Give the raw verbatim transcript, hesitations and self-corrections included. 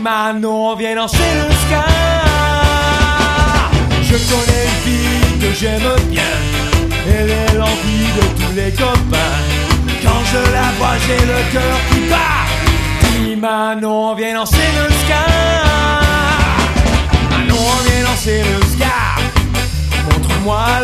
Manon, viens danser le ska. Je connais une fille que j'aime bien, elle est l'envie de tous les copains. Quand je la vois, j'ai le cœur qui bat. Dis Manon, viens danser le ska. Manon, viens danser le ska. Montre-moi